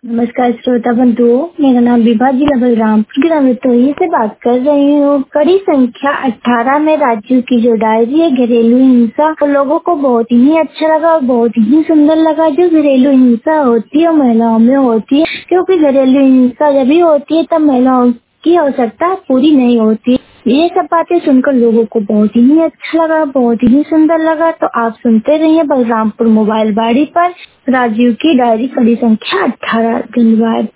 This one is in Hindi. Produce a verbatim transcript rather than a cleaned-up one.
नमस्कार श्रोता बंधुओं, मेरा नाम विभा जिला बलरामपुर ग्राम रतोई से बात कर रही हूँ। कड़ी संख्या अठारह में राजू की जो डायरी है घरेलू हिंसा, वो लोगों को बहुत ही अच्छा लगा और बहुत ही सुंदर लगा। जो घरेलू हिंसा होती है महिलाओं में होती है, क्योंकि घरेलू हिंसा जब भी होती है तब महिलाओं की आवश्यकता पूरी नहीं होती। ये सब बातें सुनकर लोगों को बहुत ही अच्छा लगा, बहुत ही सुंदर लगा। तो आप सुनते रहिए बलरामपुर मोबाइल बाड़ी पर राजीव की डायरी कड़ी संख्या अठारह। धन्यवाद।